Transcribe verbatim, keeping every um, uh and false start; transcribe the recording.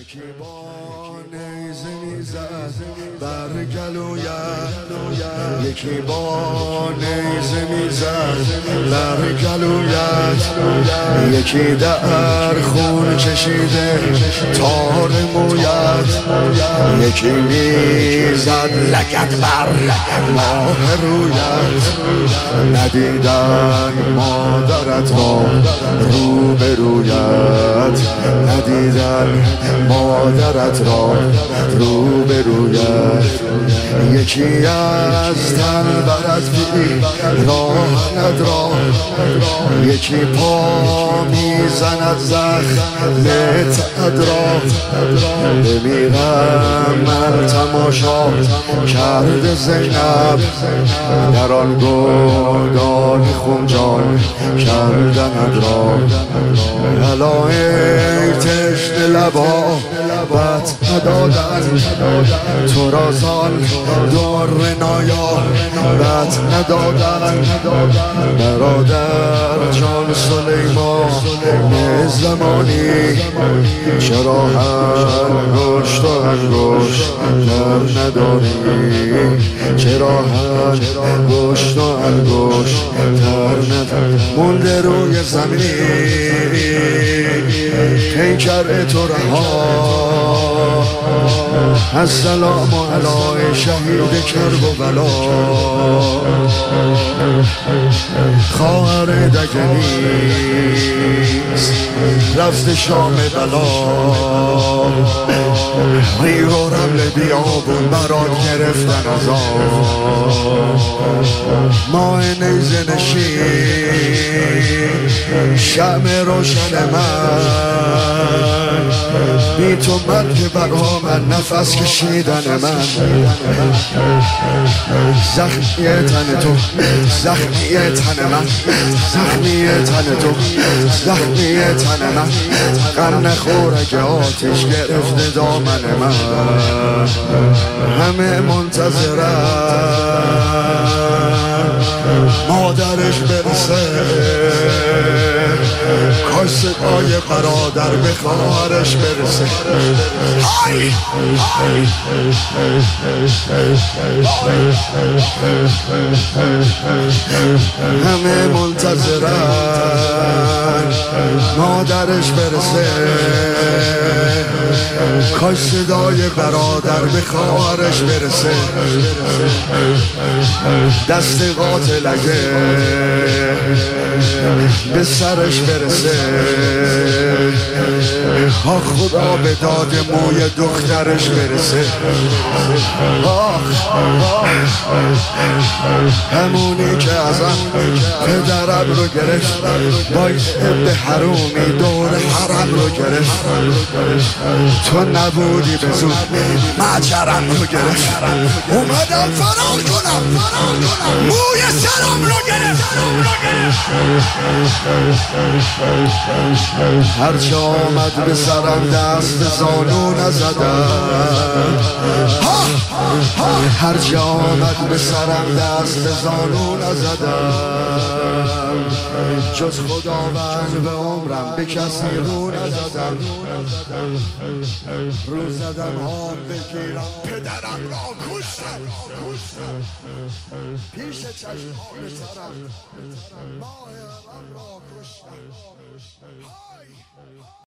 یکی با نیزه میزد بر گلویت، یکی با نیزه میزد بر گلویت، یکی در خون کشیده تار مویت، یکی میزد لگد بر ماه رویت. ندیدن مادرت را رو به رویت، ندیدن مادرت را رو به رویت. یکی از تن برد بی راه ندرا، یکی پا میزند زخم ادرا. بمیرم من تماشا کرده زینب، در آن گودال خونجان کردند را. هلا ای تشنه لبا بط ندادن، تو را زان در نایا بط ندادن. برادر جان سلیمان زمانی، چرا انگشت و انگشت در نداری؟ چرا انگشت و انگشت در نداری؟ مونده روی زمین پیکر تو رها، السلام علی شهید کرب و بلا. خواهر دگنیست رفت شام بلا، ریگ و رمل بیابون برات گرفتن از آن. ماه نیزه نشین شمع روشن من، بی تو من که برا من نفس کشیدن من. زخمی تن تو زخمی تن من، زخمی تن تو زخمی تن من. غم نخور اگه آتش گرفته دامن من. همه منتظرن مادرش برسه، کاش صدای برادر به خواهرش برسه. های همه منتظرن مادرش برسه، کاش صدای برادر به خواهرش برسه. دست قاتل اگه به سرش برسه، آه خدا به داد موی دخترش برسه. آه همونی که ازم پدرم رو گرفت، باید به حرومی دور حرم رو گرفت. تو نبودی به زود مجرم رو گرفت، اومدم فرار کنم موی سرم رو گرفت. هرچه آمد به سرم دست زانو نزدم، هرچه آمد به سرم دست زانو نزدم. جز خداوند به عمرم به کسی رو نزدم. رو زدم آن بگیرم پدرم را کشتم، پیش چشمان سرم ماه من را کشتم.